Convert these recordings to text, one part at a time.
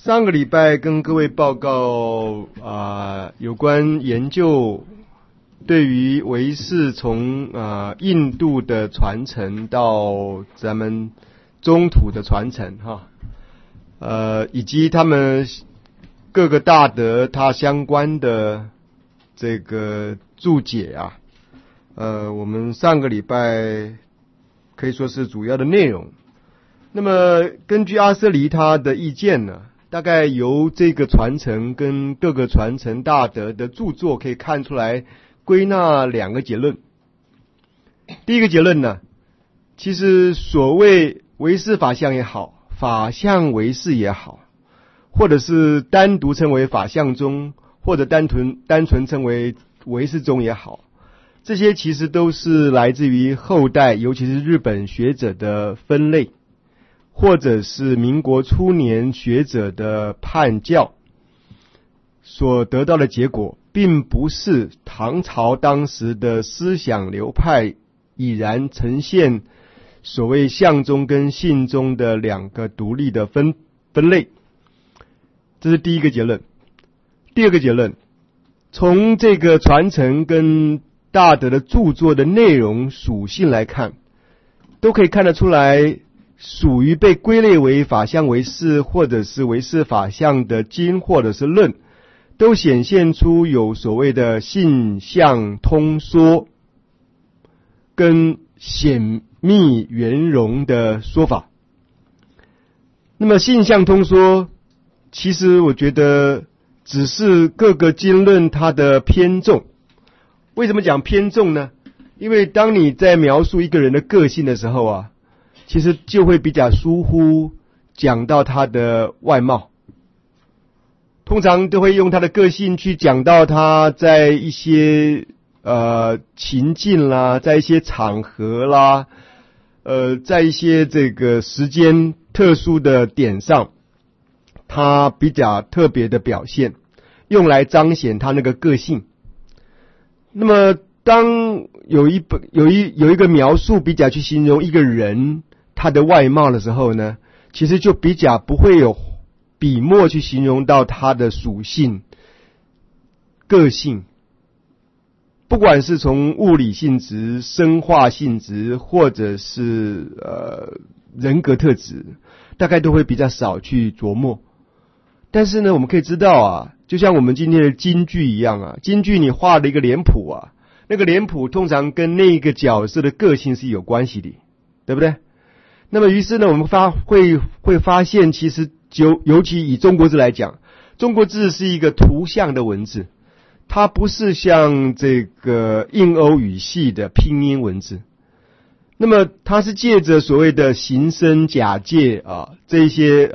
上个礼拜跟各位报告有关研究对于唯识从印度的传承到咱们中土的传承以及他们各个大德他相关的这个注解我们上个礼拜可以说是主要的内容。那么根据阿瑟黎他的意见呢，大概由这个传承跟各个传承大德的著作可以看出来，归纳两个结论。第一个结论呢，其实所谓唯识法相也好，法相唯识也好，或者是单独称为法相宗，或者单纯称为唯识宗也好，这些其实都是来自于后代，尤其是日本学者的分类，或者是民国初年学者的判教所得到的结果，并不是唐朝当时的思想流派已然呈现所谓相宗跟信宗的两个独立的分类。这是第一个结论。第二个结论，从这个传承跟大德的著作的内容属性来看，都可以看得出来，属于被归类为法相唯识或者是唯识法相的经或者是论，都显现出有所谓的性相通说跟显密圆融的说法。那么性相通说，其实我觉得只是各个经论它的偏重。为什么讲偏重呢？因为当你在描述一个人的个性的时候其实就会比较疏忽讲到他的外貌，通常都会用他的个性去讲到他在一些情境啦，在一些场合啦，在一些这个时间特殊的点上，他比较特别的表现，用来彰显他那个个性。那么当有一个描述比较去形容一个人他的外貌的时候呢，其实就比较不会有笔墨去形容到他的属性、个性，不管是从物理性质、生化性质，或者是人格特质，大概都会比较少去琢磨。但是呢，我们可以知道就像我们今天的京剧一样京剧你画了一个脸谱那个脸谱通常跟那个角色的个性是有关系的，对不对？那么于是呢，我们会发现，其实尤其以中国字来讲，中国字是一个图像的文字，它不是像这个印欧语系的拼音文字。那么它是借着所谓的形声假借这一些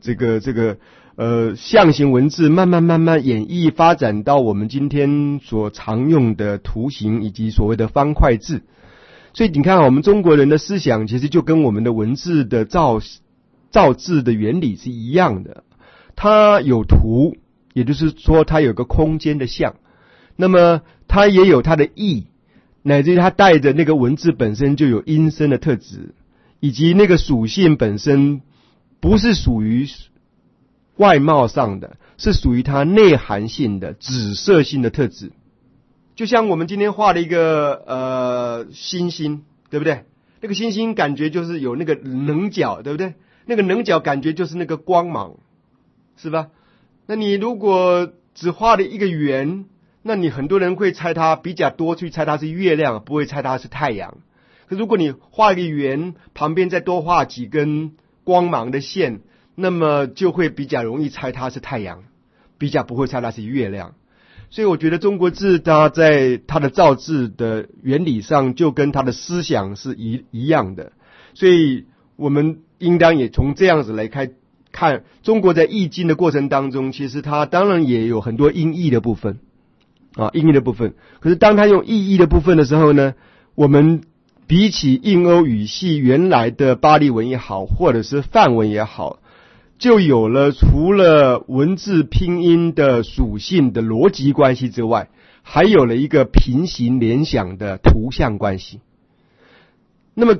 象形文字慢慢演绎发展到我们今天所常用的图形以及所谓的方块字。所以你看我们中国人的思想其实就跟我们的文字的造字的原理是一样的，它有图，也就是说它有个空间的像，那么它也有它的意，乃至于它带着那个文字本身就有音声的特质，以及那个属性本身不是属于外貌上的，是属于它内涵性的指涉性的特质。就像我们今天画了一个星星，对不对？那个星星感觉就是有那个棱角，对不对？那个棱角感觉就是那个光芒，是吧？那你如果只画了一个圆，那你很多人会猜它比较多去猜它是月亮，不会猜它是太阳。可如果你画一个圆，旁边再多画几根光芒的线，那么就会比较容易猜它是太阳，比较不会猜它是月亮。所以我觉得中国字它在它的造字的原理上就跟它的思想是一样的，所以我们应当也从这样子来看中国在易经的过程当中，其实它当然也有很多音译的部分音译的部分。可是当它用意译的部分的时候呢，我们比起印欧语系原来的巴利文也好，或者是梵文也好，就有了除了文字拼音的属性的逻辑关系之外，还有了一个平行联想的图像关系。那么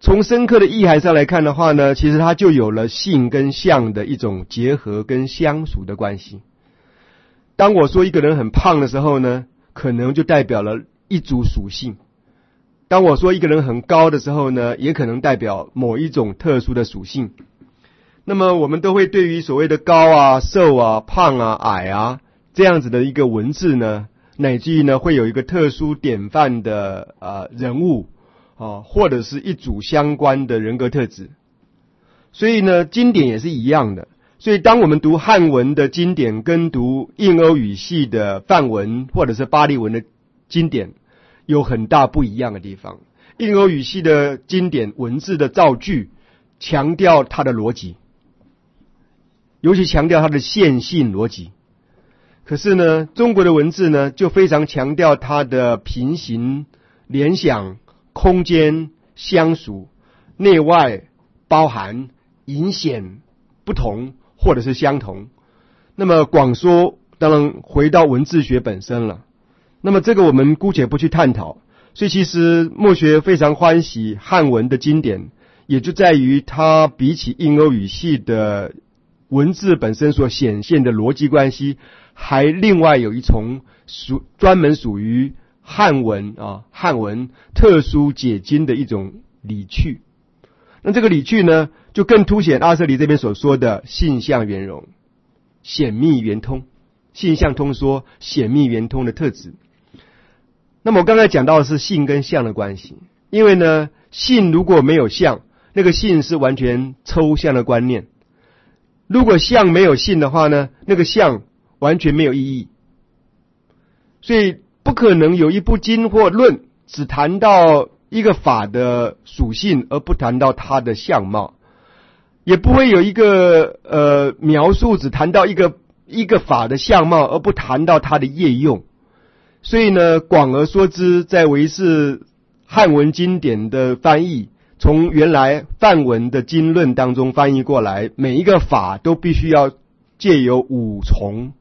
从深刻的意涵上来看的话呢，其实它就有了性跟相的一种结合跟相属的关系。当我说一个人很胖的时候呢，可能就代表了一组属性。当我说一个人很高的时候呢，也可能代表某一种特殊的属性。那么我们都会对于所谓的高啊、瘦啊、胖啊、矮啊这样子的一个文字呢，乃至于呢会有一个特殊典范的人物或者是一组相关的人格特质。所以呢，经典也是一样的。所以当我们读汉文的经典跟读印欧语系的梵文或者是巴利文的经典有很大不一样的地方。印欧语系的经典文字的造句强调它的逻辑，尤其强调它的线性逻辑。可是呢，中国的文字呢就非常强调它的平行、联想、空间、相属、内外包含、隐显、不同或者是相同。那么广说当然回到文字学本身了。那么这个我们姑且不去探讨。所以其实墨学非常欢喜汉文的经典，也就在于它比起印欧语系的文字本身所显现的逻辑关系，还另外有一重专门属于汉文特殊解经的一种理趣。那这个理趣呢，就更凸显阿瑟里这边所说的性相圆融、显密圆通、性相通说、显密圆通的特质。那么我刚才讲到的是性跟相的关系，因为呢，性如果没有相，那个性是完全抽象的观念；如果相没有性的话呢，那个相完全没有意义。所以不可能有一部经或论只谈到一个法的属性，而不谈到它的相貌；也不会有一个描述只谈到一个法的相貌，而不谈到它的业用。所以呢，广而说之，在唯识汉文经典的翻译，从原来梵文的经论当中翻译过来，每一个法都必须要借由五重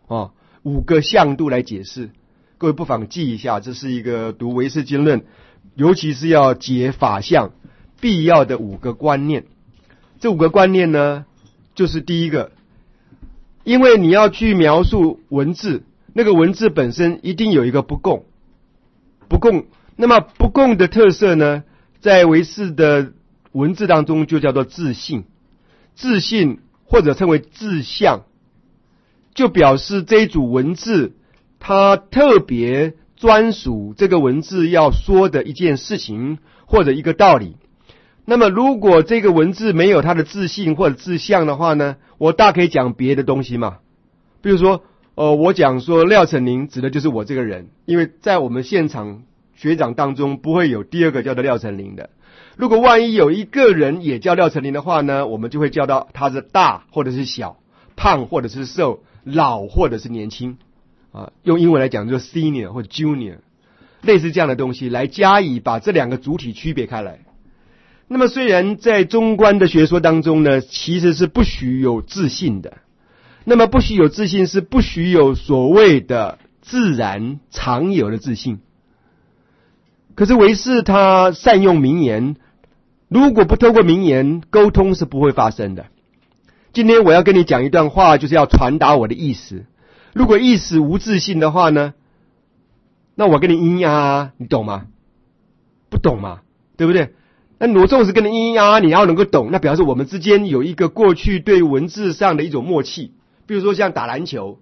5个向度来解释。各位不妨记一下，这是一个读唯识经论，尤其是要解法相必要的5个观念。这5个观念呢，就是第一个，因为你要去描述文字，那个文字本身一定有一个不共。那么不共的特色呢，在唯识的文字当中就叫做自性。自性或者称为自相，就表示这一组文字它特别专属这个文字要说的一件事情或者一个道理。那么如果这个文字没有它的自性或者自相的话呢，我大可以讲别的东西嘛。比如说我讲说廖成林指的就是我这个人，因为在我们现场学长当中不会有第二个叫做廖成林的。如果万一有一个人也叫廖成林的话呢，我们就会叫到他是大或者是小，胖或者是瘦，老或者是年轻用英文来讲就是 senior 或者 junior， 类似这样的东西来加以把这2个主体区别开来。那么虽然在中观的学说当中呢，其实是不许有自性的，那么不许有自性是不许有所谓的自然常有的自性。可是唯识他善用名言，如果不透过名言沟通是不会发生的。今天我要跟你讲一段话，就是要传达我的意思。如果意思无自性的话呢，那我跟你咿呀，你懂吗？不懂嘛，对不对？那我纵使跟你咿呀，你要能够懂，那表示我们之间有一个过去对文字上的一种默契。比如说像打篮球，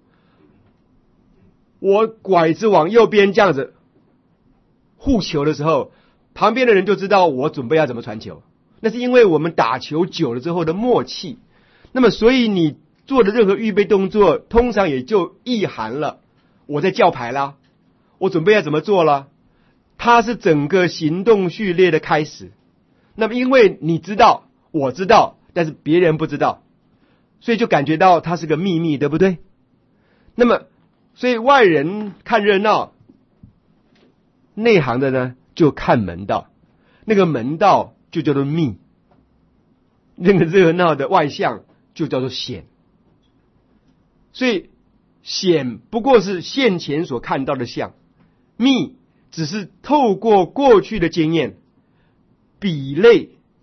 我拐子往右边这样子护球的时候，旁边的人就知道我准备要怎么传球，那是因为我们打球久了之后的默契。那么所以你做的任何预备动作通常也就意含了我在叫牌啦，我准备要怎么做了，它是整个行动序列的开始。那么因为你知道我知道，但是别人不知道，所以就感觉到它是个秘密，对不对？那么所以外人看热闹，内行的呢就看门道，那个门道就叫做秘，那个热闹的外象就叫做显。所以显不过是现前所看到的相，秘只是透过过去的经验比类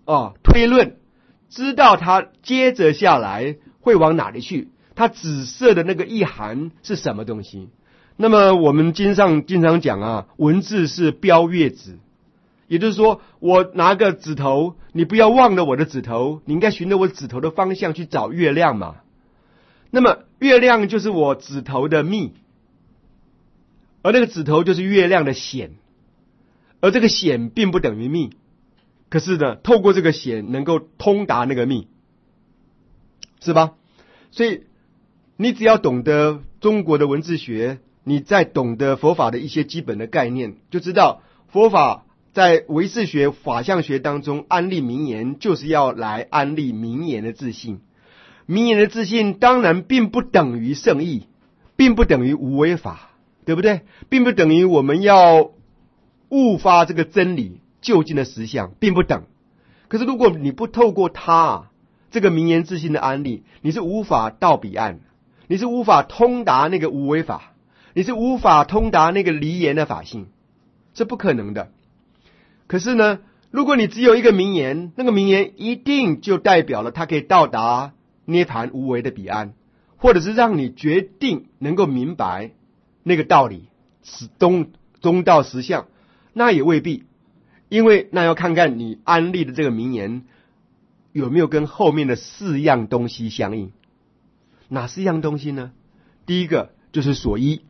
推论，知道它接着下来会往哪里去，它紫色的那个意涵是什么东西。那么我们经上经常讲文字是标月指，也就是说，我拿个指头，你不要忘了我的指头，你应该循着我指头的方向去找月亮嘛。那么月亮就是我指头的密，而那个指头就是月亮的显，而这个显并不等于密，可是呢，透过这个显能够通达那个密，是吧？所以你只要懂得中国的文字学，你再懂得佛法的一些基本的概念，就知道佛法在唯识学、法相学当中安立名言，就是要来安立名言的自信。名言的自信当然并不等于圣意，并不等于无为法，对不对？并不等于我们要悟发这个真理究竟的实相，并不等。可是如果你不透过它这个名言自信的安立，你是无法到彼岸，你是无法通达那个无为法，你是无法通达那个离言的法性，这不可能的。可是呢，如果你只有一个名言，那个名言一定就代表了它可以到达涅槃无为的彼岸，或者是让你决定能够明白那个道理，中道实相，那也未必，因为那要看看你安立的这个名言有没有跟后面的4样东西相应。哪4样东西呢？第一个就是所依。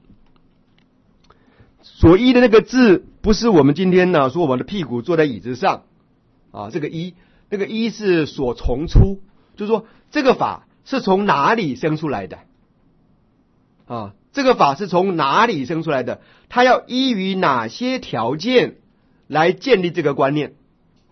所依的那个字不是我们今天呢说我们的屁股坐在椅子上这个依，那个依是所从出，就是说这个法是从哪里生出来的这个法是从哪里生出来的，它要依于哪些条件来建立这个观念。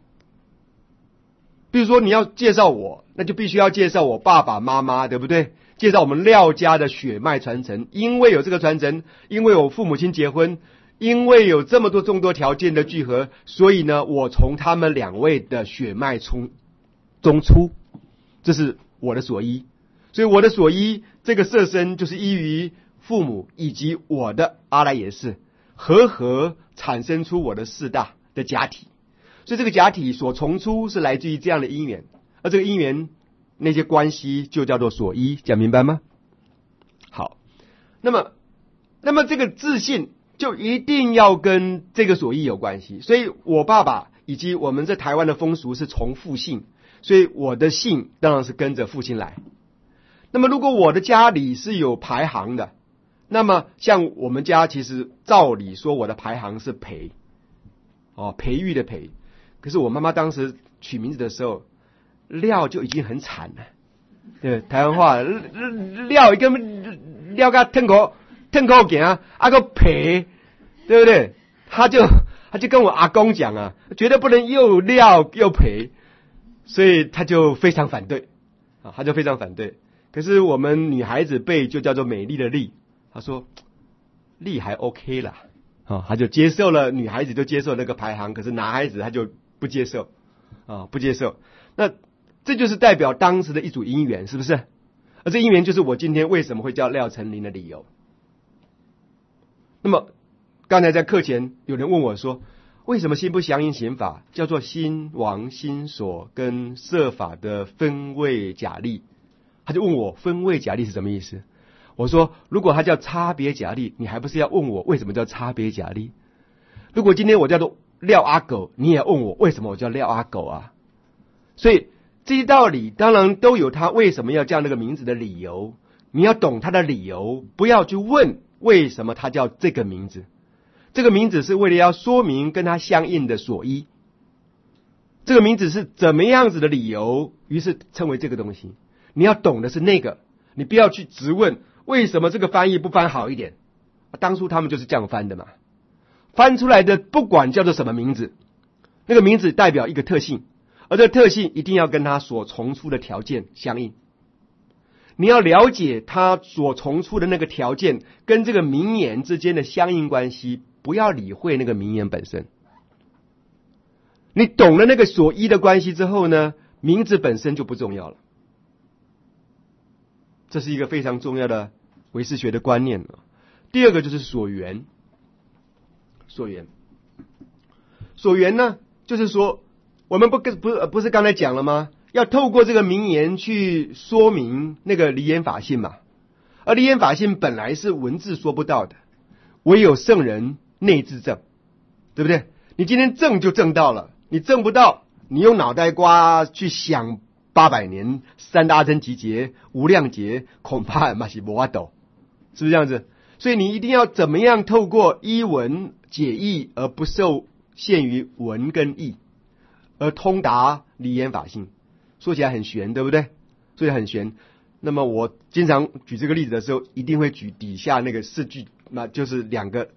比如说你要介绍我，那就必须要介绍我爸爸妈妈，对不对？介绍我们廖家的血脉传承，因为有这个传承，因为我父母亲结婚，因为有这么众多条件的聚合，所以呢，我从他们2位的血脉中出，这是我的所依。所以我的所依这个色身就是依于父母以及我的阿赖耶识合产生出我的4大的假体，所以这个假体所从出是来自于这样的因缘，而这个因缘那些关系就叫做所依，讲明白吗？好，那么这个自信就一定要跟这个所依有关系。所以我爸爸以及我们在台湾的风俗是从父姓，所以我的姓当然是跟着父亲来。那么如果我的家里是有排行的，那么像我们家其实照理说我的排行是培育的培，可是我妈妈当时取名字的时候，廖就已经很惨了，对，台湾话廖一个廖个吞口行个培，对不对？他就跟我阿公讲绝对不能又廖又培，所以他就非常反对可是我们女孩子辈就叫做美丽的丽，她说丽还 OK 啦，她就接受了，女孩子就接受那个排行，可是男孩子他就不接受那这就是代表当时的一组因缘，是不是？而这因缘就是我今天为什么会叫廖成林的理由。那么刚才在课前有人问我说，为什么心不相应刑法叫做心王心所跟色法的分位假立？他就问我分位假立是什么意思？我说如果它叫差别假立，你还不是要问我为什么叫差别假立？如果今天我叫做廖阿狗，你也问我为什么我叫廖阿狗啊？所以这些道理当然都有他为什么要叫那个名字的理由，你要懂他的理由，不要去问为什么他叫这个名字。这个名字是为了要说明跟他相应的所依，这个名字是怎么样子的理由，于是称为这个东西。你要懂的是那个，你不要去质问为什么这个翻译不翻好一点，当初他们就是这样翻的嘛。翻出来的不管叫做什么名字，那个名字代表一个特性，而这个特性一定要跟它所从出的条件相应。你要了解它所从出的那个条件跟这个名言之间的相应关系，不要理会那个名言本身。你懂了那个所依的关系之后呢，名字本身就不重要了。这是一个非常重要的唯识学的观念。第二个就是所缘。所缘呢，就是说我们不是刚才讲了吗？要透过这个名言去说明那个离言法性嘛。而离言法性本来是文字说不到的，唯有圣人内自证，对不对？你今天证就证到了，你证不到，你用脑袋瓜去想800年三大乘集结无量劫，恐怕嘛是没法度，是不是这样子？所以你一定要怎么样透过依文解义，而不受限于文跟义，而通达离言法性。说起来很玄，对不对？说起来很玄。那么我经常举这个例子的时候，一定会举底下那个4句，那就是两个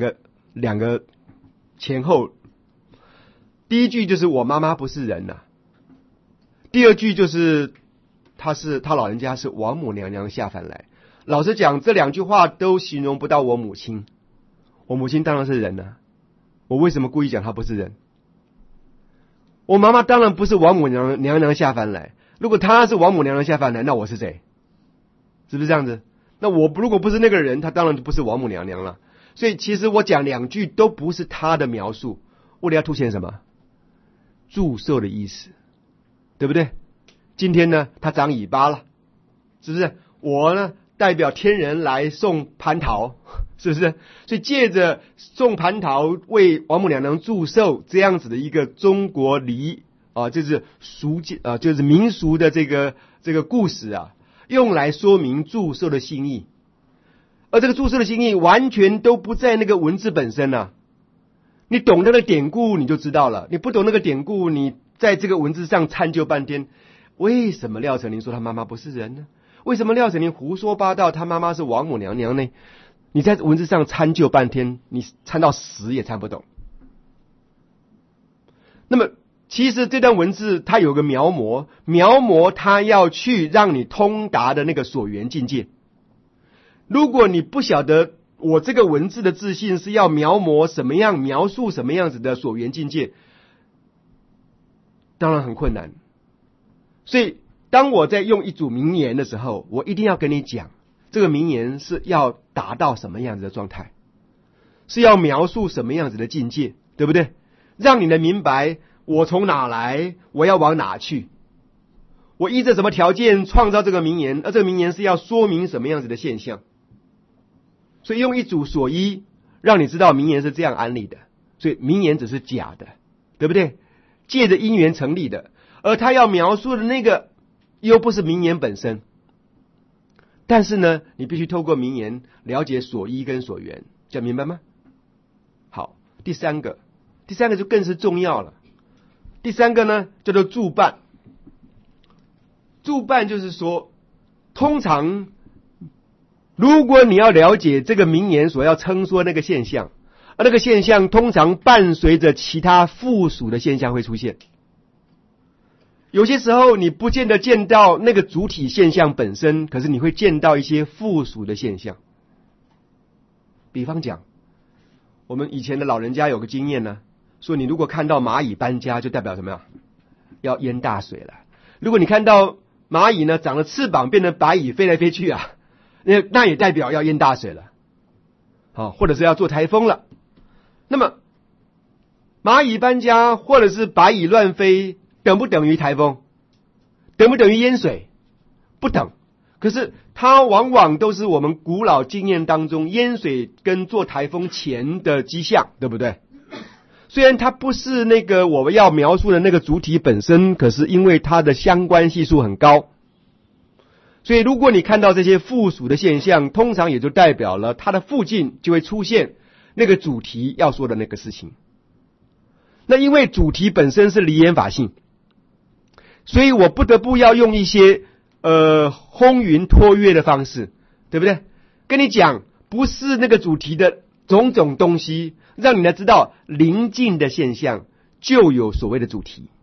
前后。第一句就是我妈妈不是人呐、第二句就是他老人家是王母娘娘下凡来。老实讲，这2句话都形容不到我母亲。我母亲当然是人啊，我为什么故意讲她不是人？我妈妈当然不是王母娘娘下凡来。如果她是王母娘娘下凡来，那我是谁？是不是这样子？那我如果不是那个人，她当然就不是王母娘娘了。所以其实我讲2句都不是她的描述，为了要凸显什么？祝寿的意思，对不对？今天呢，她长尾巴了，是不是？我呢，代表天人来送蟠桃，是不是？所以借着送蟠桃为王母娘娘祝寿这样子的一个中国礼就是就是民俗的这个故事啊，用来说明祝寿的心意。而这个祝寿的心意完全都不在那个文字本身啊，你懂那个典故你就知道了，你不懂那个典故，你在这个文字上参究半天。为什么廖成林说他妈妈不是人呢？为什么廖成林胡说八道他妈妈是王母娘娘呢？你在文字上参究半天，你参到死也参不懂。那么其实这段文字它有个描摹它要去让你通达的那个所缘境界。如果你不晓得我这个文字的自信是要描述什么样子的所缘境界，当然很困难。所以当我在用一组名言的时候，我一定要跟你讲，这个名言是要达到什么样子的状态，是要描述什么样子的境界，对不对？让你能明白我从哪来，我要往哪去，我依着什么条件创造这个名言，而这个名言是要说明什么样子的现象。所以用一组所依，让你知道名言是这样安立的。所以名言只是假的，对不对？借着因缘成立的，而他要描述的那个又不是名言本身。但是呢，你必须透过名言了解所依跟所缘，这样明白吗？好，第三个就更是重要了。第三个呢，叫做助伴。助伴就是说，通常如果你要了解这个名言所要称说那个现象，而那个现象通常伴随着其他附属的现象会出现。有些时候你不见得见到那个主体现象本身，可是你会见到一些附属的现象。比方讲，我们以前的老人家有个经验呢，说你如果看到蚂蚁搬家，就代表什么呀？要淹大水了。如果你看到蚂蚁呢长了翅膀变成白蚁飞来飞去啊，那也代表要淹大水了，或者是要做台风了。那么蚂蚁搬家或者是白蚁乱飞，等不等于台风？等不等于淹水？不等。可是它往往都是我们古老经验当中淹水跟做台风前的迹象，对不对？虽然它不是那个我们要描述的那个主体本身，可是因为它的相关系数很高，所以如果你看到这些附属的现象，通常也就代表了它的附近就会出现那个主题要说的那个事情。那因为主题本身是离言法性，所以我不得不要用一些轰云托月的方式，对不对？跟你讲不是那个主题的种种东西，让你来知道临近的现象就有所谓的主题。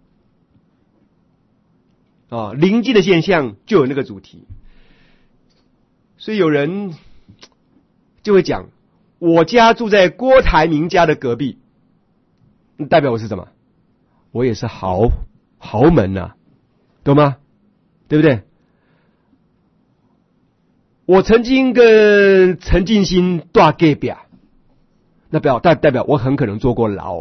临近的现象就有那个主题。所以有人就会讲，我家住在郭台铭家的隔壁，代表我是什么？我也是豪门啊，懂吗？对不对？我曾经跟陈进兴大隔壁，那代表我很可能坐过牢，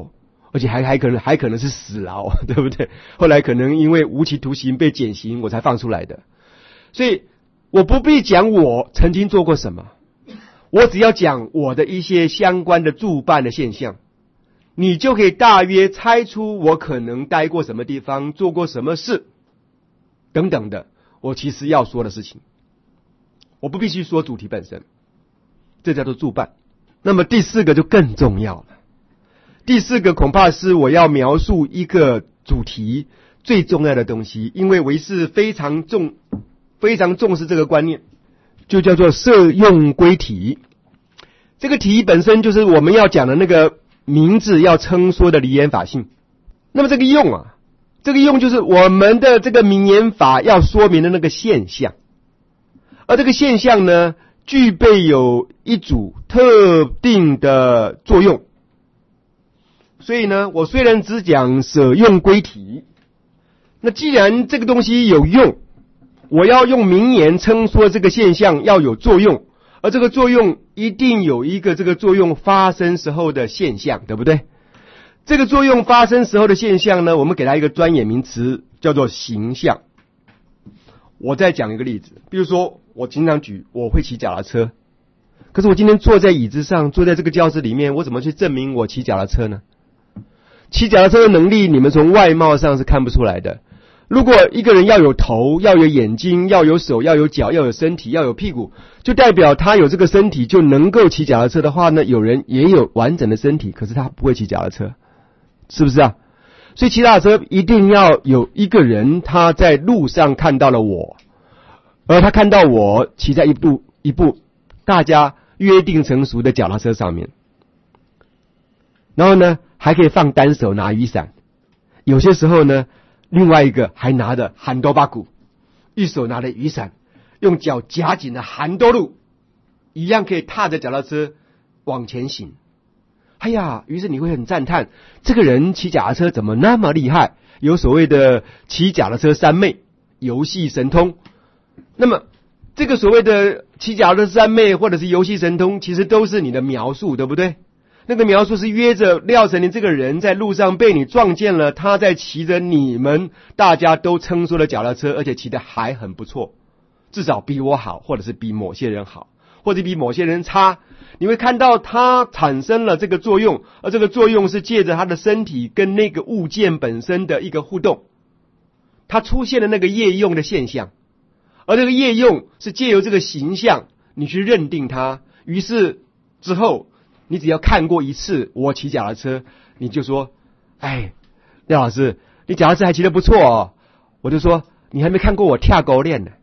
而且还可能是死牢，对不对？后来可能因为无期徒刑被减刑，我才放出来的。所以我不必讲我曾经做过什么，我只要讲我的一些相关的驻办的现象，你就可以大约猜出我可能待过什么地方，做过什么事等等的，我其实要说的事情。我不必须说主题本身，这叫做驻办。那么第四个就更重要了。第四个恐怕是我要描述一个主题最重要的东西，因为维氏非常重视这个观念，就叫做摄用归体。这个题本身就是我们要讲的那个名字要称说的离言法性。那么这个用就是我们的这个名言法要说明的那个现象，而这个现象呢，具备有一组特定的作用。所以呢，我虽然只讲舍用归体，那既然这个东西有用，我要用名言称说这个现象要有作用，而这个作用一定有一个这个作用发生时候的现象，对不对？这个作用发生时候的现象呢，我们给它一个专业名词，叫做形象。我再讲一个例子，比如说我经常举我会骑脚踏车，可是我今天坐在椅子上，坐在这个教室里面，我怎么去证明我骑脚踏车呢？骑脚踏车的能力你们从外貌上是看不出来的。如果一个人要有头，要有眼睛，要有手，要有脚，要有身体，要有屁股，就代表他有这个身体就能够骑脚踏车的话呢，有人也有完整的身体，可是他不会骑脚踏车，是不是啊？所以骑脚踏车一定要有一个人他在路上看到了我，而他看到我骑在一部大家约定成熟的脚踏车上面，然后呢还可以放单手拿雨伞，有些时候呢另外一个还拿着韩多巴鼓，一手拿着雨伞，用脚夹紧的韩多路，一样可以踏着脚踏车往前行。哎呀，于是你会很赞叹，这个人骑脚踏车怎么那么厉害？有所谓的骑脚踏车三昧，游戏神通。那么这个所谓的骑脚踏车三昧或者是游戏神通，其实都是你的描述，对不对？那个描述是约着廖成林这个人在路上被你撞见了，他在骑着你们大家都称说的脚踏车，而且骑得还很不错，至少比我好，或者是比某些人好，或者比某些人差。你会看到他产生了这个作用，而这个作用是借着他的身体跟那个物件本身的一个互动，他出现了那个业用的现象，而这个业用是借由这个形象你去认定它。于是之后你只要看过一次我骑脚踏车，你就说，哎，廖老师你脚踏车还骑得不错哦。我就说你还没看过我跳狗链呢，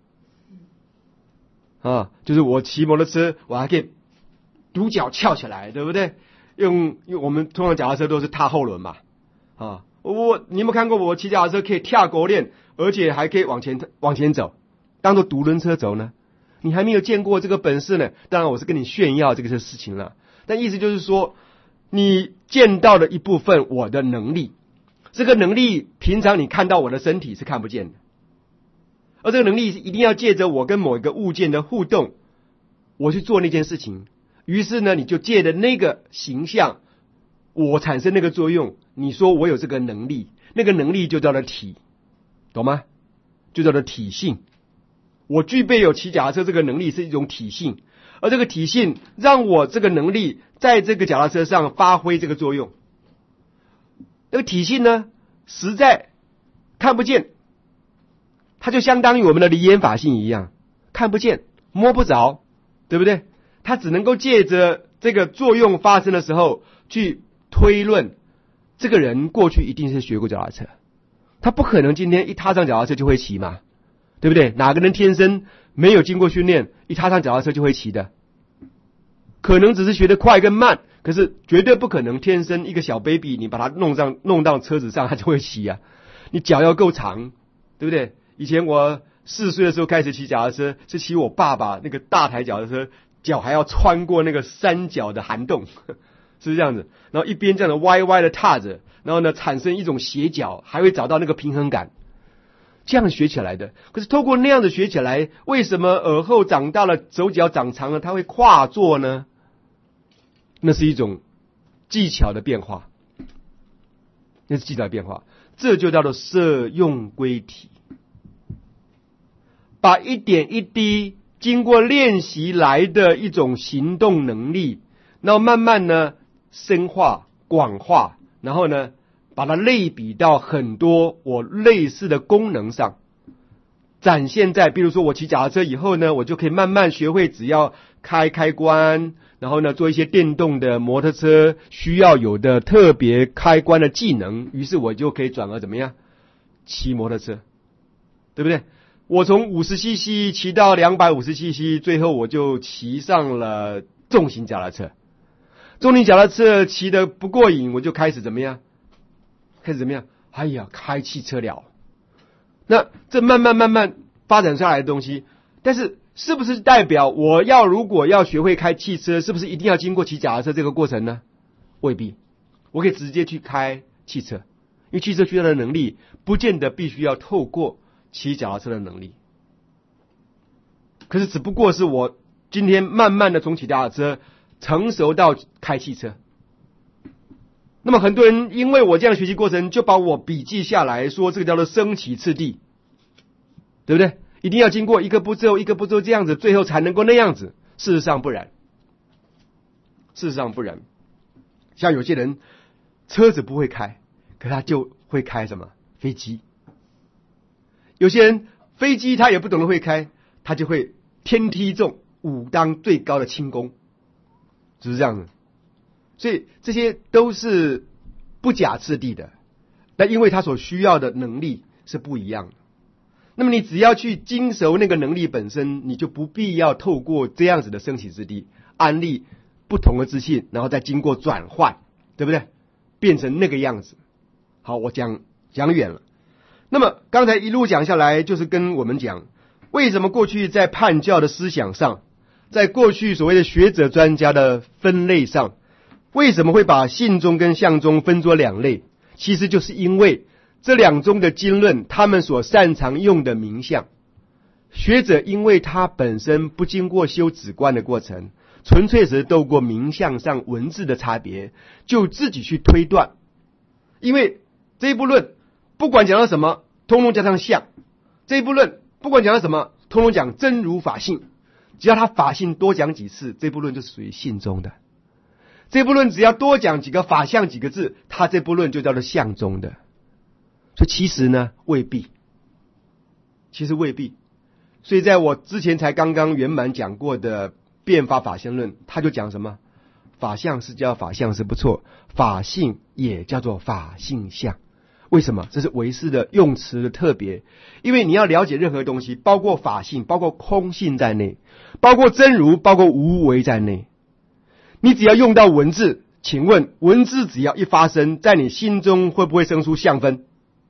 就是我骑摩托车我还可以独脚翘起来，对不对？因为我们通常脚踏车都是踏后轮嘛，你有没有看过我骑脚踏车可以跳狗链，而且还可以往前走，当做独轮车走呢？你还没有见过这个本事呢。当然我是跟你炫耀这个事情了，但意思就是说，你见到了一部分我的能力，这个能力平常你看到我的身体是看不见的，而这个能力一定要借着我跟某一个物件的互动，我去做那件事情。于是呢，你就借着那个形象，我产生那个作用，你说我有这个能力，那个能力就叫做体，懂吗？就叫做体性。我具备有骑脚踏车这个能力是一种体性，而这个体性让我这个能力在这个脚踏车上发挥这个作用。那个体性呢，实在看不见，它就相当于我们的离言法性一样，看不见摸不着，对不对？它只能够借着这个作用发生的时候去推论这个人过去一定是学过脚踏车，他不可能今天一踏上脚踏车就会骑嘛，对不对？哪个人天生没有经过训练一踏上脚踏车就会骑的？可能只是学得快跟慢，可是绝对不可能天生一个小 baby 你把他弄到车子上他就会骑啊。你脚要够长，对不对？以前我4岁的时候开始骑脚踏车，是骑我爸爸那个大台脚踏车，脚还要穿过那个三角的涵洞，是这样子，然后一边这样的歪歪的踏着，然后呢产生一种斜角，还会找到那个平衡感，这样学起来的。可是透过那样子学起来，为什么耳后长大了，手脚长长了，它会跨坐呢？那是一种技巧的变化。 那是极大的变化。这就叫做摄用归体，把一点一滴经过练习来的一种行动能力，然后慢慢呢深化广化，然后呢把它类比到很多我类似的功能上，展现在比如说我骑脚踏车以后呢，我就可以慢慢学会只要开关，然后呢做一些电动的摩托车需要有的特别开关的技能，于是我就可以转而怎么样骑摩托车，对不对？我从50cc 骑到250cc， 最后我就骑上了重型脚踏车。重型脚踏车骑得不过瘾，我就开始怎么样？哎呀，开汽车了。那这慢慢发展下来的东西，但是是不是代表我如果要学会开汽车，是不是一定要经过骑脚踏车这个过程呢？未必，我可以直接去开汽车，因为汽车需要的能力，不见得必须要透过骑脚踏车的能力。可是只不过是我今天慢慢的从骑脚踏车成熟到开汽车。那么很多人因为我这样的学习过程，就把我笔记下来，说这个叫做升起次第，对不对？一定要经过一个步骤一个步骤这样子，最后才能够那样子。事实上不然。像有些人车子不会开，可他就会开什么飞机。有些人飞机他也不懂得会开，他就会天梯重，武当最高的轻功，就是这样子。所以这些都是不假次第的，但因为他所需要的能力是不一样的。那么你只要去精熟那个能力本身，你就不必要透过这样子的升起之地安利不同的资讯，然后再经过转换，对不对？变成那个样子。好，我讲远了。那么刚才一路讲下来，就是跟我们讲为什么过去在判教的思想上，在过去所谓的学者专家的分类上，为什么会把信宗跟相宗分作两类？其实就是因为这两宗的经论，他们所擅长用的名相，学者因为他本身不经过修止观的过程，纯粹是透过名相上文字的差别，就自己去推断。因为这一部论不管讲到什么，通通加上相；这一部论不管讲到什么，通通讲真如法性。只要他法性多讲几次，这部论就是属于信宗的。这部论只要多讲几个法相几个字，他这部论就叫做相宗的。所以其实呢未必，所以在我之前才刚刚圆满讲过的辩法法相论，他就讲什么法相是叫法相是不错，法性也叫做法性相。为什么？这是唯识的用词的特别。因为你要了解任何东西，包括法性包括空性在内，包括真如包括无为在内，你只要用到文字，请问文字只要一发生，在你心中会不会生出相分？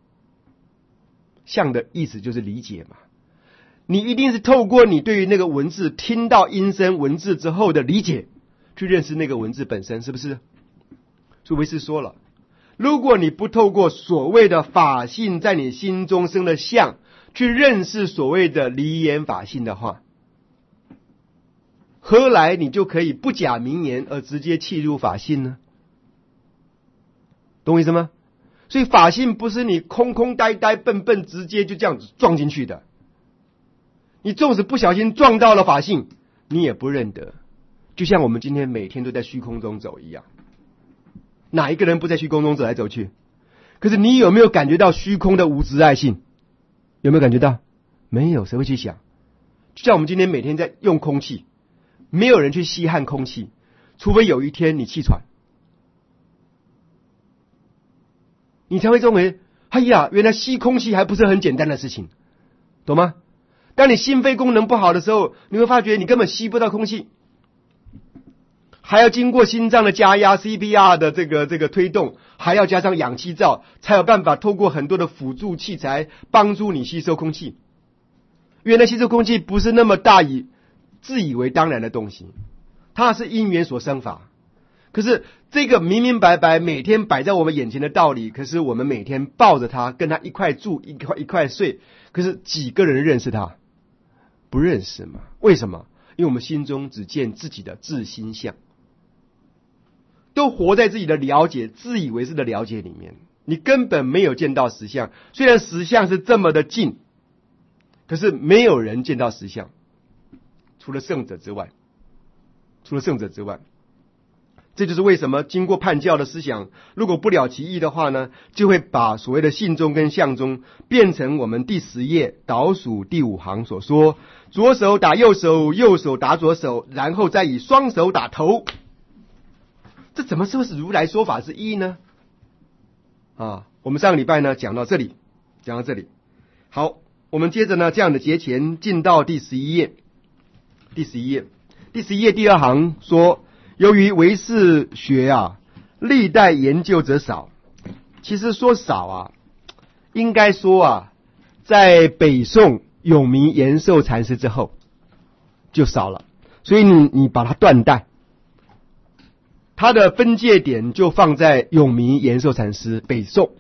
相的意思就是理解嘛，你一定是透过你对于那个文字听到音声文字之后的理解，去认识那个文字本身，是不是？所以唯识说了，如果你不透过所谓的法性在你心中生的相，去认识所谓的离言法性的话，何来你就可以不假名言而直接契入法性呢？懂我意思吗？所以法性不是你空空呆呆笨笨直接就这样子撞进去的，你纵使不小心撞到了法性，你也不认得。就像我们今天每天都在虚空中走一样，哪一个人不在虚空中走来走去？可是你有没有感觉到虚空的无执爱性？有没有感觉到？没有，谁会去想？就像我们今天每天在用空气，没有人去吸汗空气，除非有一天你气喘，你才会认为哎呀，原来吸空气还不是很简单的事情，懂吗？当你心肺功能不好的时候，你会发觉你根本吸不到空气，还要经过心脏的加压 CPR 的这个推动，还要加上氧气罩，才有办法透过很多的辅助器材帮助你吸收空气。原来吸收空气不是那么自以为当然的东西，它是因缘所生法。可是这个明明白白每天摆在我们眼前的道理，可是我们每天抱着它，跟它一块住一块睡，可是几个人认识它？不认识嘛？为什么？因为我们心中只见自己的自心相，都活在自己的了解自以为是的了解里面。 你根本没有见到实相。虽然实相是这么的近，可是没有人见到实相，除了圣者之外，这就是为什么经过判教的思想，如果不了其意的话呢，就会把所谓的信中跟相中变成我们第10页倒数第5行所说，左手打右手，右手打左手，然后再以双手打头。这怎么说是如来说法之一呢？我们上个礼拜呢讲到这里。好，我们接着呢这样的节前进到第11页。第11页第2行说，由于唯识学历代研究者少，其实说少应该说在北宋永明延寿禅师之后就少了，所以你把它断代，它的分界点就放在永明延寿禅师。北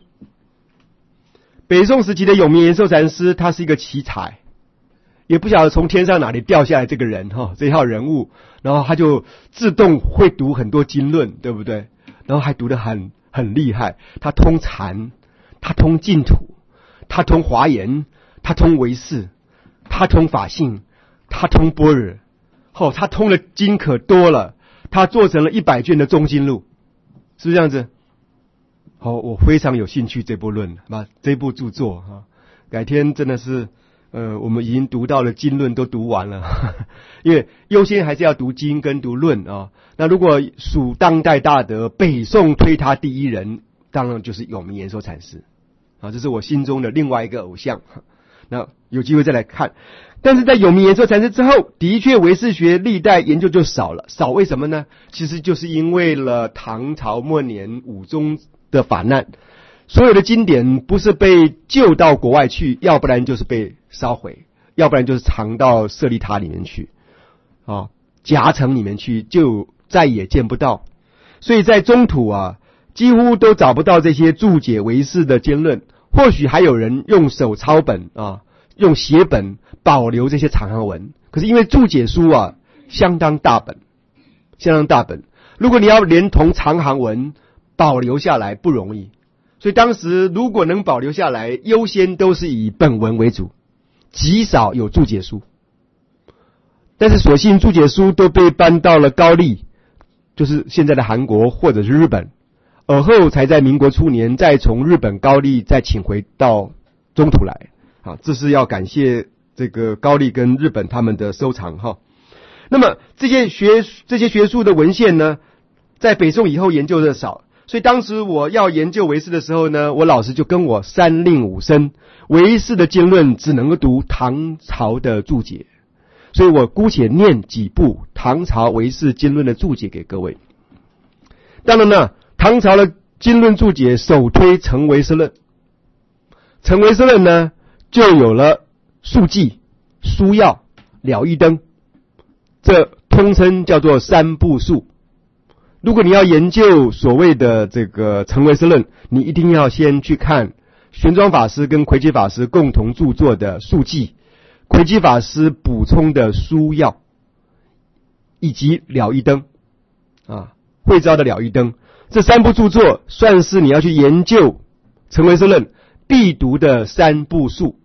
宋时期的永明延寿禅师，他是一个奇才，也不晓得从天上哪里掉下来这个人这一号人物，然后他就自动会读很多经论，对不对？然后还读得很厉害，他通禅，他通净土，他通华严，他通唯识，他通法性，他通般若，他通的经可多了，他做成了100卷的中经录，是不是这样子？我非常有兴趣这部论，这部著作改天真的是我们已经读到了经论都读完了，因为优先还是要读经跟读论那如果属当代大德，北宋推他第一人，当然就是永明延寿禅师这是我心中的另外一个偶像。那有机会再来看。但是在永明延寿禅师之后，的确唯识学历代研究就少了。少为什么呢？其实就是因为了唐朝末年武宗的法难，所有的经典不是被救到国外去，要不然就是被烧毁，要不然就是藏到舍利塔里面去夹层里面去，就再也见不到。所以在中土几乎都找不到这些注解唯识的经论，或许还有人用手抄本用写本保留这些长行文，可是因为注解书相当大本，如果你要连同长行文保留下来不容易，所以当时如果能保留下来，优先都是以本文为主，极少有注解书。但是所幸注解书都被搬到了高丽，就是现在的韩国或者是日本，而后才在民国初年再从日本高丽再请回到中土来这是要感谢这个高丽跟日本他们的收藏那么这些学术的文献呢，在北宋以后研究的少，所以当时我要研究唯识的时候呢，我老师就跟我3令5申，唯识的经论只能够读唐朝的注解，所以我姑且念几部唐朝唯识经论的注解给各位。当然呢，唐朝的经论注解首推成唯识论，成唯识论呢就有了述记、书要、了义灯，这通称叫做3部述。如果你要研究所谓的这个成唯识论，你一定要先去看玄奘法师跟魁基法师共同著作的述记，魁基法师补充的书要，以及了义灯慧昭的了义灯，这3部著作算是你要去研究成唯识论必读的3部述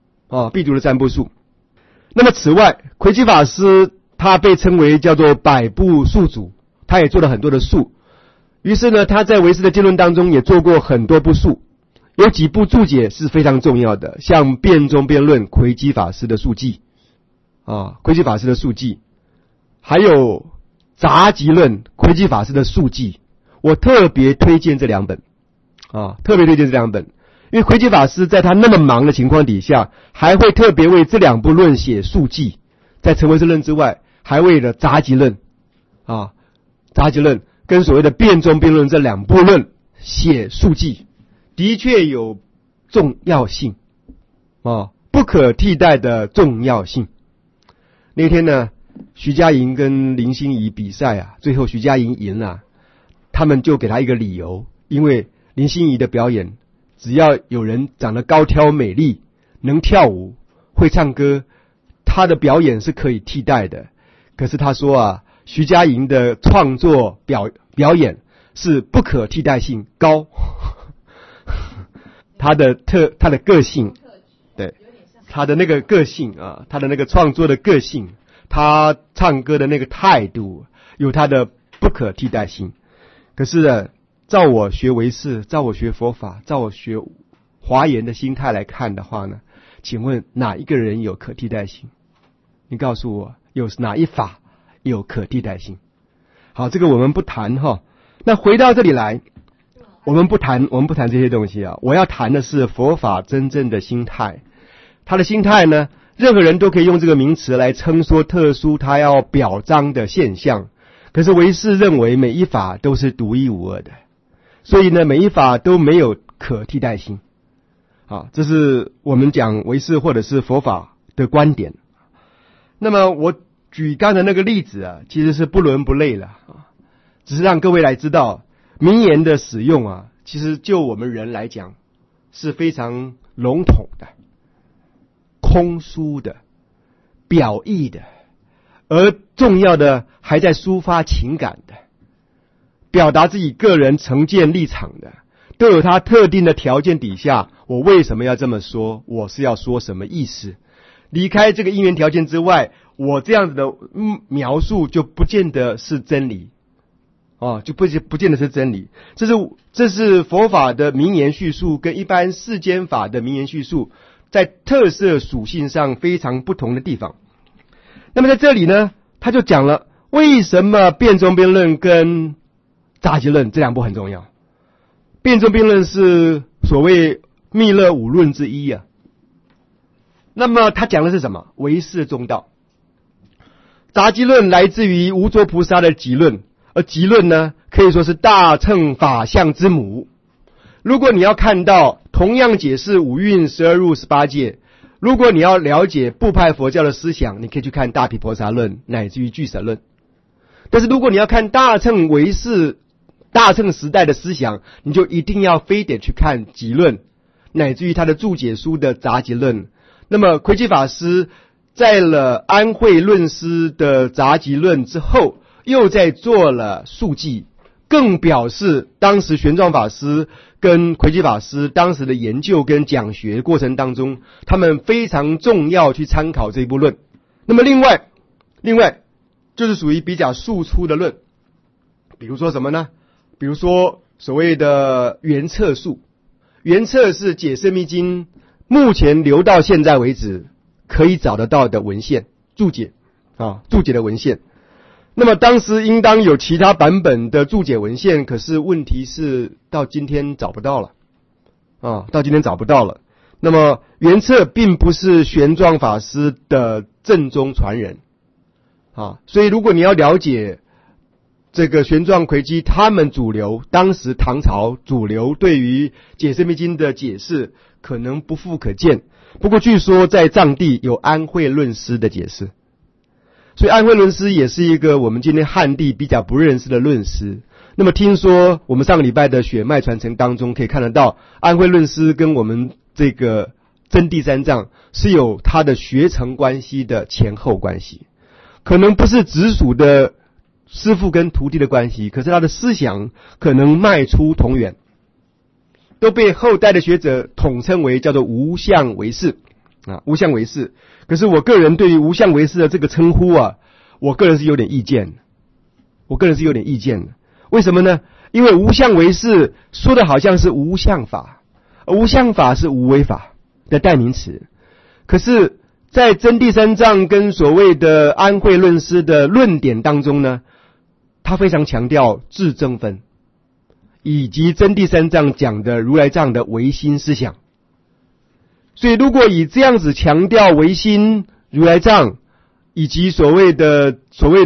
那么此外，魁基法师他被称为叫做百部述主，他也做了很多的述，于是呢他在唯识的经论当中也做过很多部述，有几部注解是非常重要的，像辩中辩论魁基法师的述记还有杂集论魁基法师的述记，我特别推荐这2本因为魁基法师在他那么忙的情况底下，还会特别为这2部论写述记，在成唯识论之外，还为了杂集论跟所谓的辩中辩论这2部论写述记，的确有重要性不可替代的重要性。那天呢，徐佳莹跟林心怡比赛最后徐佳莹赢了，他们就给他一个理由，因为林心怡的表演只要有人长得高挑美丽，能跳舞，会唱歌，他的表演是可以替代的。可是他说徐佳莹的创作表演是不可替代性高他的个性，对，他的那个个性啊，他的那个创作的个性，他唱歌的那个态度，有他的不可替代性。可是呢，照我学唯识，照我学佛法，照我学华严的心态来看的话呢，请问哪一个人有可替代性？你告诉我，有哪一法有可替代性？好，这个我们不谈哈。那回到这里来，我们不谈这些东西啊。我要谈的是佛法真正的心态。他的心态呢，任何人都可以用这个名词来称说特殊他要表彰的现象。可是唯识认为每一法都是独一无二的，所以呢，每一法都没有可替代性。啊，这是我们讲唯识或者是佛法的观点。那么我举刚才那个例子啊，其实是不伦不类了啊，只是让各位来知道名言的使用啊，其实就我们人来讲是非常笼统的、空疏的、表意的，而重要的还在抒发情感的、表达自己个人成见立场的，都有它特定的条件底下，我为什么要这么说？我是要说什么意思？离开这个因缘条件之外，我这样子的描述就不见得是真理，就不见得是真理。这是佛法的名言叙述跟一般世间法的名言叙述在特色属性上非常不同的地方。那么在这里呢，他就讲了为什么辩中辩论跟杂集论这两部很重要。辩中辩论是所谓密勒五论之一啊。那么他讲的是什么？唯识中道。杂集论来自于无着菩萨的集论，而集论呢，可以说是大乘法相之母。如果你要看到同样解释五蕴、12入、18界，如果你要了解部派佛教的思想，你可以去看大毗婆沙论乃至于俱舍论。但是如果你要看大乘唯识、大乘时代的思想，你就一定要非得去看集论乃至于他的注解书的杂集论。那么魁基法师在了安慧论师的杂集论之后，又在做了述记，更表示当时玄奘法师跟魁基法师当时的研究跟讲学过程当中，他们非常重要去参考这一部论。那么另外就是属于比较庶出的论，比如说什么呢？比如说所谓的圆测述。圆测是解释密经目前留到现在为止可以找得到的文献注解的文献。那么当时应当有其他版本的注解文献，可是问题是到今天找不到了那么圆测并不是玄奘法师的正宗传人所以如果你要了解这个玄奘魁基他们当时唐朝主流对于解释密经的解释可能不复可见。不过据说在藏地有安慧论师的解释，所以安慧论师也是一个我们今天汉地比较不认识的论师。那么听说我们上个礼拜的血脉传承当中可以看得到，安慧论师跟我们这个真谛三藏是有他的学成关系的前后关系，可能不是直属的师父跟徒弟的关系，可是他的思想可能迈出同源，都被后代的学者统称为叫做无相唯识无相唯识。可是我个人对于无相唯识的这个称呼我个人是有点意见的。为什么呢？因为无相唯识说的好像是无相法，而无相法是无为法的代名词。可是在真谛三藏跟所谓的安慧论师的论点当中呢，他非常强调自证分，以及真谛三藏讲的如来藏的唯心思想。所以如果以这样子强调唯心、如来藏以及所谓的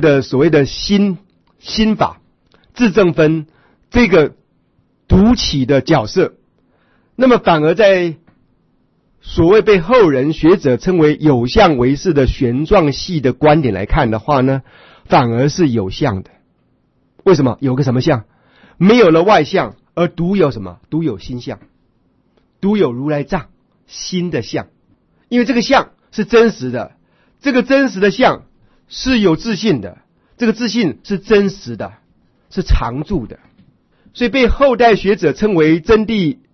心法、自证分这个独起的角色，那么反而在所谓被后人学者称为有相唯识的玄奘系的观点来看的话呢，反而是有相的。为什么？有个什么相？没有了外相，而独有什么？独有心相，独有如来藏心的相。因为这个相是真实的，这个真实的相是有自信的，这个自信是真实的，是常住的，所以被后代学者称为真谛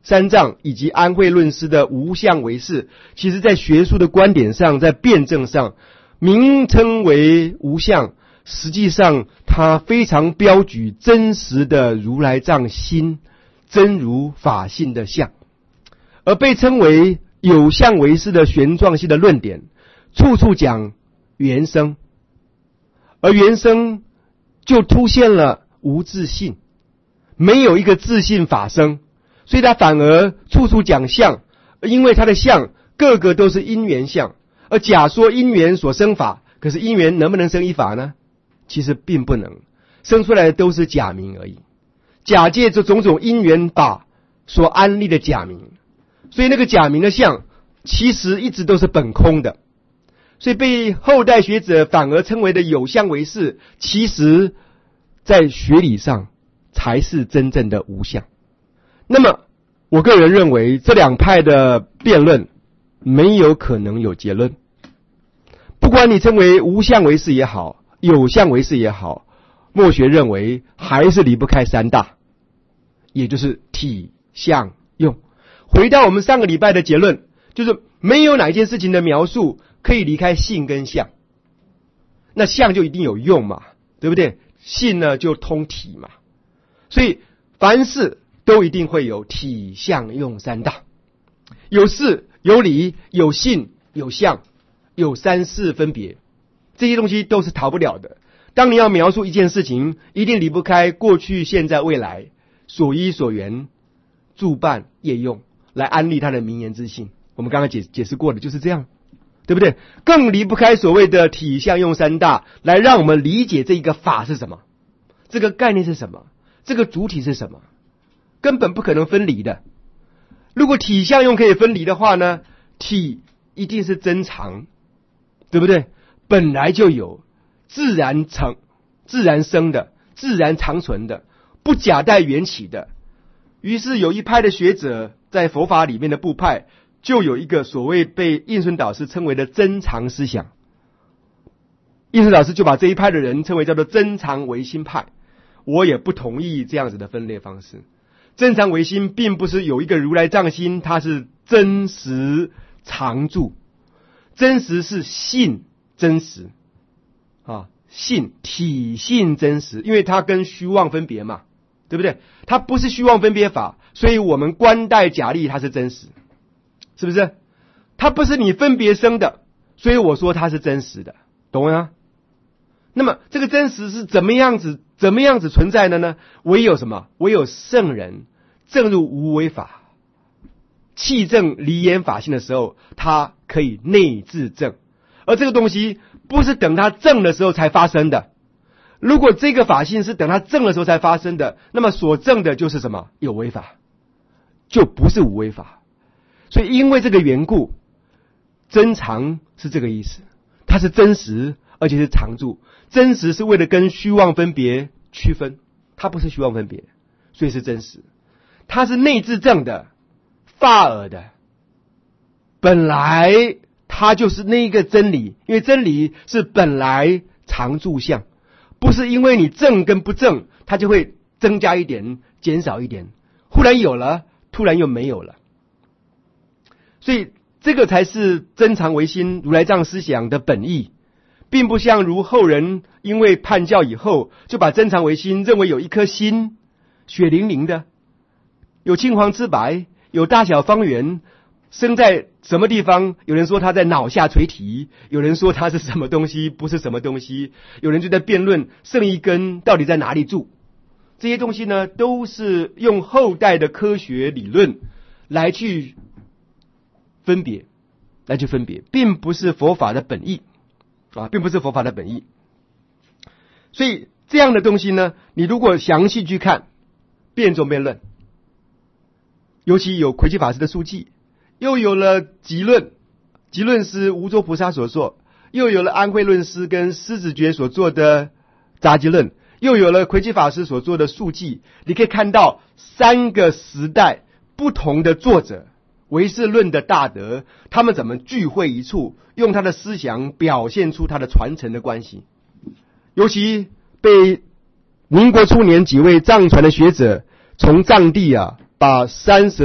三藏以及安慧论师的无相唯识，其实在学术的观点上，在辩证上名称为无相，实际上它非常标举真实的如来藏心，真如法性的相，而被称为有相唯识的玄奘系的论点，处处讲原生，而原生就凸显了无自性，没有一个自性法生，所以他反而处处讲相，因为他的相个个都是因缘相，而假说因缘所生法，可是因缘能不能生一法呢？其实并不能，生出来的都是假名而已，假借这种种因缘法所安立的假名，所以那个假名的相其实一直都是本空的，所以被后代学者反而称为的有相唯识，其实在学理上才是真正的无相。那么我个人认为这两派的辩论没有可能有结论，不管你称为无相唯识也好，有相唯识也好，墨学认为还是离不开三大，也就是体相用。回到我们上个礼拜的结论，就是没有哪一件事情的描述可以离开性跟相，那相就一定有用嘛，对不对？性呢就通体嘛，所以凡事都一定会有体相用三大，有事有理有性有相有三事分别，这些东西都是逃不了的。当你要描述一件事情，一定离不开过去现在未来所依所缘助伴业用来安立它的名言之性。我们刚刚解释过的就是这样，对不对？更离不开所谓的体相用三大，来让我们理解这一个法是什么，这个概念是什么，这个主体是什么，根本不可能分离的。如果体相用可以分离的话呢，体一定是真常，对不对？本来就有，自然生的，自然长存的，不假待缘起的。于是有一派的学者在佛法里面的部派，就有一个所谓被印顺导师称为的真常思想，印顺导师就把这一派的人称为叫做真常唯心派。我也不同意这样子的分类方式。真常唯心并不是有一个如来藏心，它是真实常住，真实是性真实啊，性体性真实，因为它跟虚妄分别嘛，对不对？它不是虚妄分别法，所以我们观待假立它是真实，是不是？它不是你分别生的，所以我说它是真实的，懂吗？那么这个真实是怎么样子存在的呢？唯有什么？唯有圣人证入无为法，气证离言法性的时候，它可以内自证。而这个东西不是等它证的时候才发生的。如果这个法性是等它证的时候才发生的，那么所证的就是什么？有为法，就不是无为法。所以因为这个缘故，真常是这个意思，它是真实而且是常住。真实是为了跟虚妄分别区分，它不是虚妄分别，所以是真实。它是内自证的，法尔的，本来它就是那个真理，因为真理是本来常住相，不是因为你正跟不正，它就会增加一点减少一点，忽然有了突然又没有了。所以这个才是真常唯心如来藏思想的本意，并不像如后人因为叛教以后就把真常唯心认为有一颗心血淋淋的，有青黄赤白，有大小方圆，生在什么地方，有人说他在脑下垂体，有人说他是什么东西不是什么东西，有人就在辩论圣一根到底在哪里住。这些东西呢，都是用后代的科学理论来去分别，并不是佛法的本意啊，并不是佛法的本意。所以这样的东西呢，你如果详细去看辩中辩论，尤其有魁基法师的述记，又有了集论，集论是无著菩萨所做，又有了安慧论师跟狮子觉所做的杂集论，又有了魁基法师所做的述记，你可以看到三个时代不同的作者唯识论的大德，他们怎么聚会一处，用他的思想表现出他的传承的关系。尤其被民国初年几位藏传的学者从藏地把30论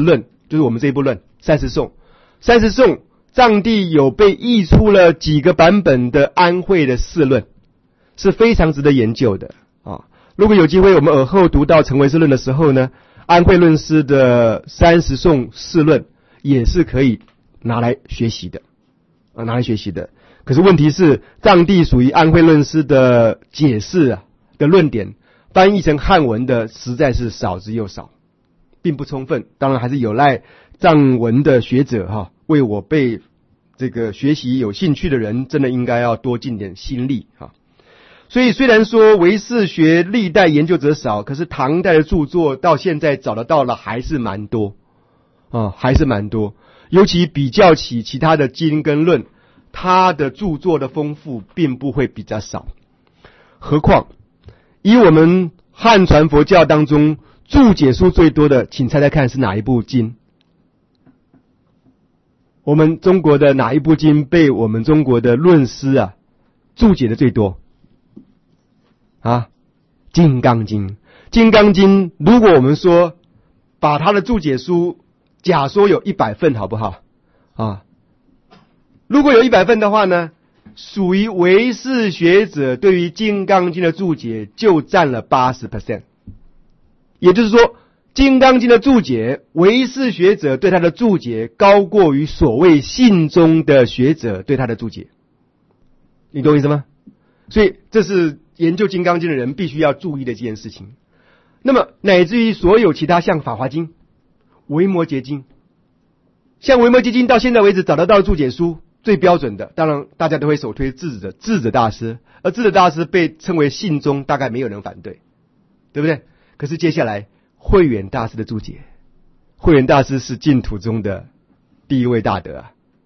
就是我们这一部论30颂。30颂藏地有被译出了几个版本的安慧的释论，是非常值得研究的啊。如果有机会我们尔后读到成唯识论的时候呢，安慧论师的30颂释论也是可以拿来学习的拿来学习的。可是问题是，藏地属于安慧论师的解释的论点，翻译成汉文的实在是少之又少，并不充分。当然还是有赖藏文的学者为我被这个学习有兴趣的人，真的应该要多尽点心力所以虽然说唯识学历代研究者少，可是唐代的著作到现在找得到了还是蛮多还是蛮多。尤其比较起其他的经跟论，他的著作的丰富并不会比较少。何况以我们汉传佛教当中注解书最多的，请猜猜看是哪一部经？我们中国的哪一部经被我们中国的论师注解的最多？金刚经。金刚经如果我们说把它的注解书假说有100份好不好如果有100份的话呢，属于唯识学者对于金刚经的注解就占了 80%。 也就是说，金刚经的注解，唯识学者对他的注解高过于所谓信宗的学者对他的注解。你懂我意思吗？所以这是研究金刚经的人必须要注意的这件事情。那么乃至于所有其他像法华经、维摩诘经，像维摩诘经到现在为止找得到的注解书最标准的，当然大家都会首推智者大师，而智者大师被称为信宗，大概没有人反对，对不对？可是接下来慧远大师的注解，慧远大师是净土中的第一位大德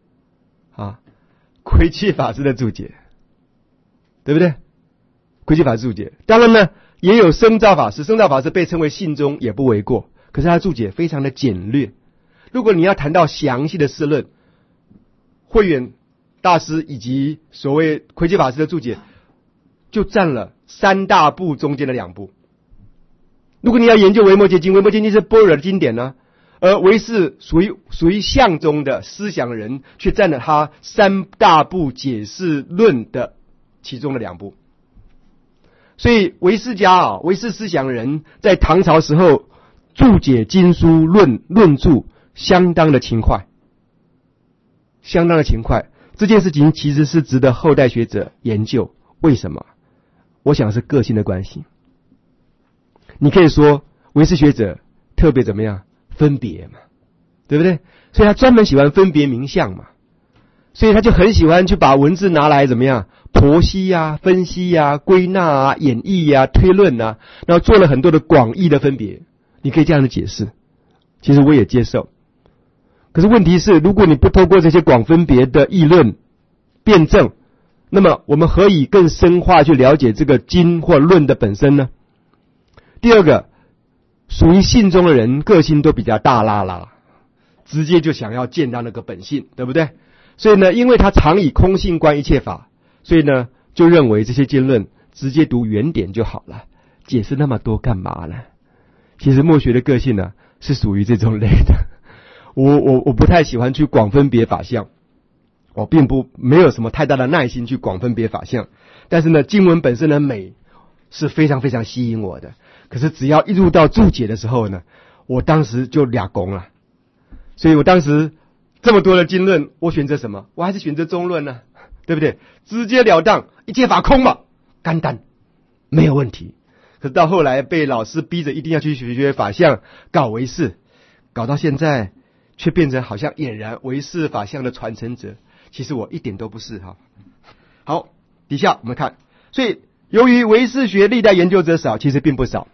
窥基法师的注解，对不对？窥基法师注解，当然呢也有僧肇法师，僧肇法师被称为信宗也不为过，可是他的注解非常的简略。如果你要谈到详细的释论，慧远大师以及所谓窥基法师的注解就占了3大部中间的2部。如果你要研究维摩诘经，维摩诘经是般若的经典呢，而唯识属于相宗的思想人，却占了他3大部解释论的其中的2部。所以唯识家唯识思想人在唐朝时候注解经书论著相当的勤快，相当的勤快。这件事情其实是值得后代学者研究。为什么？我想是个性的关系。你可以说唯识学者特别怎么样？分别嘛，对不对？所以他专门喜欢分别名相嘛，所以他就很喜欢去把文字拿来怎么样？剖析分析归纳演绎推论然后做了很多的广义的分别。你可以这样的解释，其实我也接受。可是问题是，如果你不透过这些广分别的议论辩证，那么我们何以更深化去了解这个经或论的本身呢？第二个，属于信中的人个性都比较大啦，直接就想要见到那个本性，对不对？所以呢，因为他常以空性观一切法，所以呢就认为这些经论直接读原点就好了，解释那么多干嘛呢？其实墨学的个性呢是属于这种类的。我不太喜欢去广分别法相，我并没有什么太大的耐心去广分别法相，但是呢经文本身的美是非常非常吸引我的。可是只要一入到注解的时候呢，我当时就俩拱了。所以我当时这么多的经论，我选择什么？我还是选择中论呢，对不对？直截了当，一切法空嘛，干单没有问题。可是到后来被老师逼着一定要去学法相，搞唯识，搞到现在却变成好像俨然唯识法相的传承者。其实我一点都不是好，底下我们看，所以由于唯识学历代研究者少，其实并不少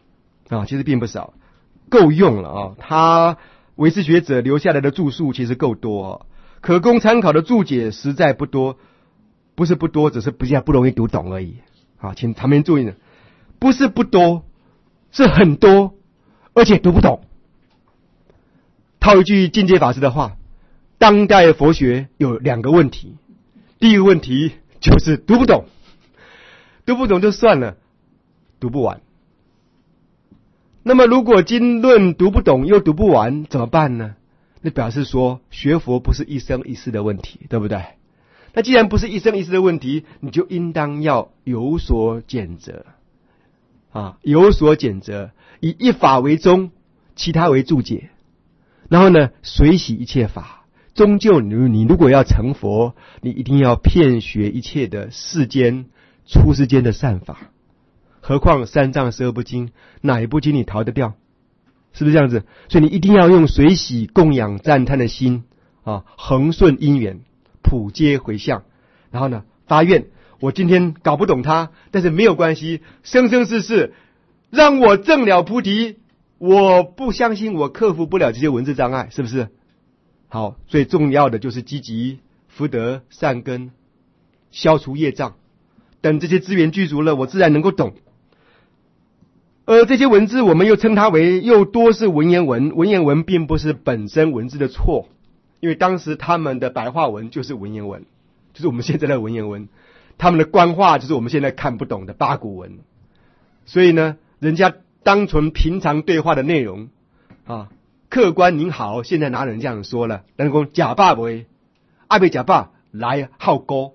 够用了他唯识学者留下来的著述其实够多可供参考的注解实在不多，不是不多，只是比较不容易读懂而已请旁边注意呢，不是不多，是很多，而且读不懂。套一句进阶法师的话，当代佛学有2个问题，第一个问题就是读不懂，读不懂就算了，读不完。那么如果经论读不懂又读不完怎么办呢？ 那表示说学佛不是一生一世的问题，对不对？那既然不是一生一世的问题，你就应当要有所检责有所检责，以一法为宗，其他为注解。然后呢，随喜一切法，终究你如果要成佛，你一定要遍学一切的世间出世间的善法。何况三藏十二部经，哪一部经你逃得掉？是不是这样子？所以你一定要用随喜供养赞叹的心恒顺因缘，普皆回向，然后呢发愿，我今天搞不懂它，但是没有关系，生生世世让我证了菩提，我不相信我克服不了这些文字障碍，是不是？好，最重要的就是积极福德善根，消除业障，等这些资源具足了，我自然能够懂。而这些文字我们又称它为又多是文言文，文言文并不是本身文字的错，因为当时他们的白话文就是文言文，就是我们现在的文言文，他们的官话就是我们现在看不懂的八股文。所以呢，人家当纯平常对话的内容客观您好，现在哪人这样说了？人讲假爸不会，爱被假爸来好高，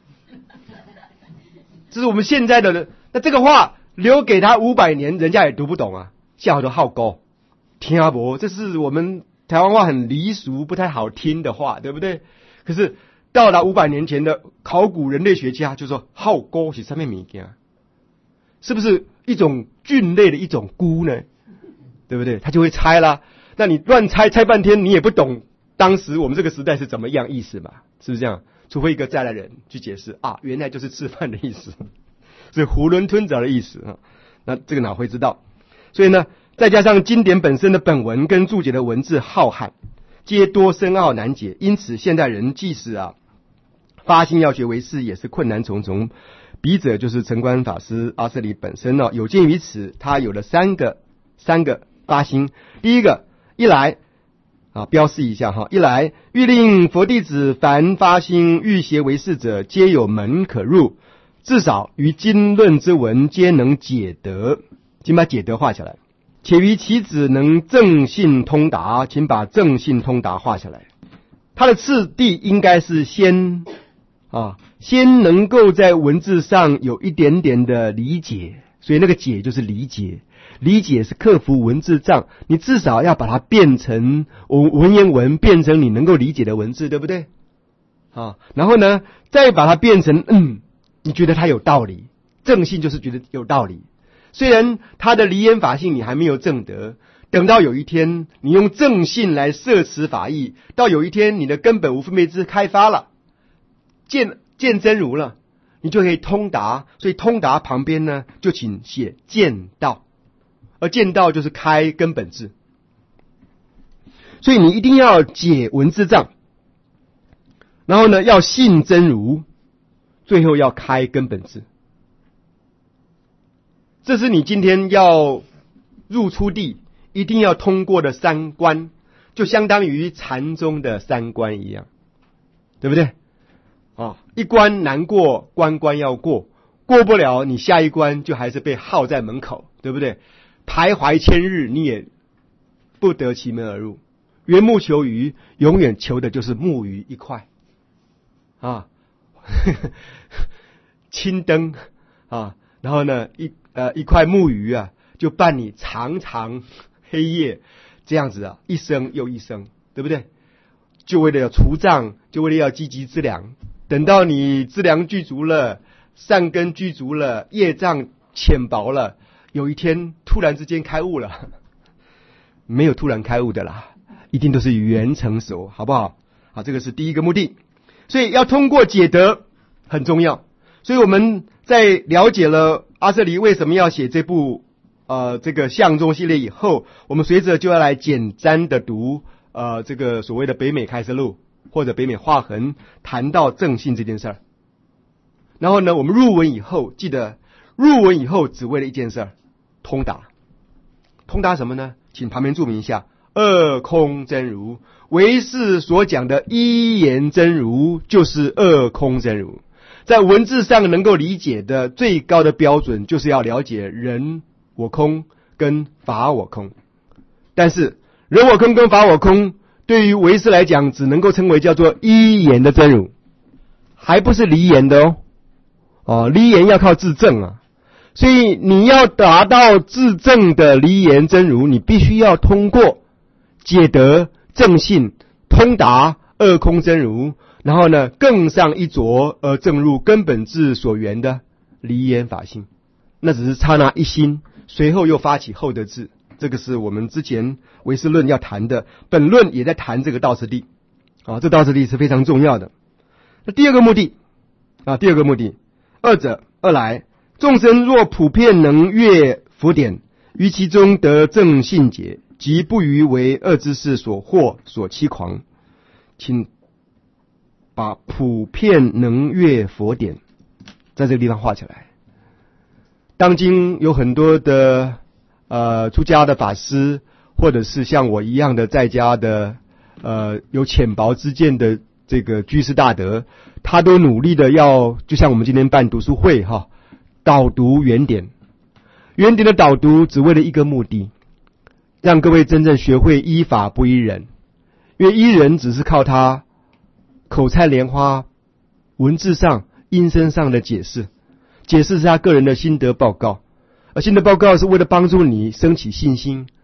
这是我们现在的人。那这个话留给他500年，人家也读不懂啊，下头好高，听阿伯，这是我们台湾话很离俗、不太好听的话，对不对？可是到了500年前的考古人类学家就说，好高是什么物件？是不是一种菌类的一种菇呢？对不对？他就会猜啦。那你乱猜半天，你也不懂当时我们这个时代是怎么样意思嘛？是不是这样？除非一个再来人去解释原来就是吃饭的意思，是囫囵吞枣的意思那这个哪会知道？所以呢，再加上经典本身的本文跟注解的文字浩瀚，皆多深奥难解，因此现代人即使发心要学唯识，也是困难重重。笔者就是澄观法师阿舍利本身有鉴于此，他有了三个发心。第一个，一来标示一下一来欲令佛弟子凡发心欲学唯识者，皆有门可入，至少于经论之文皆能解得，请把解得画下来。且于其子能正信通达，请把正信通达画下来。它的次第应该是先能够在文字上有一点点的理解，所以那个解就是理解。理解是克服文字障，你至少要把它变成文言文，变成你能够理解的文字，对不对？然后呢，再把它变成你觉得它有道理，正信就是觉得有道理。虽然它的离言法性你还没有证得，等到有一天你用正信来摄持法义，到有一天你的根本无分别知开发了，见真如了，你就可以通达。所以通达旁边呢，就请写见道，而见道就是开根本智。所以你一定要解文字障，然后呢要信真如，最后要开根本智。这是你今天要入出地一定要通过的三关，就相当于禅宗的三关一样，对不对？一关难过，关关要过，过不了你下一关就还是被耗在门口，对不对？徘徊千日你也不得其门而入，缘木求鱼，永远求的就是木鱼一块青灯然后呢一块木鱼就伴你长长黑夜，这样子一生又一生，对不对？就为了要除障，就为了要积极资粮，等到你资粮具足了，善根具足了，业障浅薄了，有一天突然之间开悟了，没有突然开悟的啦，一定都是缘成熟，好不好？这个是第一个目的。所以要通过解得很重要。所以我们在了解了阿舍离为什么要写这部这个相宗系列以后，我们随着就要来简单的读这个所谓的北美开示录或者北美划痕，谈到正信这件事儿。然后呢，我们入文以后，记得入文以后只为了一件事儿，通达。通达什么呢？请旁边注明一下，二空真如。唯识所讲的一言真如就是二空真如。在文字上能够理解的最高的标准，就是要了解人我空跟法我空。但是人我空跟法我空对于唯识来讲，只能够称为叫做依言的真如，还不是离言的离言要靠自证啊。所以你要达到自证的离言真如，你必须要通过解得正信，通达二空真如，然后呢更上一着而证入根本智所缘的离言法性。那只是刹那一心，随后又发起后得智。这个是我们之前唯识论要谈的，本论也在谈这个道次第这道次第是非常重要的。那第二个目的二来，众生若普遍能阅佛典，于其中得正信解，即不于为恶之事所惑所欺狂。请把普遍能阅佛典在这个地方画起来。当今有很多的出家的法师，或者是像我一样的在家的有浅薄之见的这个居士大德，他都努力的要，就像我们今天办读书会导读原典。原典的导读只为了一个目的，让各位真正学会依法不依人。因为依人只是靠他口灿莲花文字上音声上的解释是他个人的心得报告，而心得报告是为了帮助你升起信心，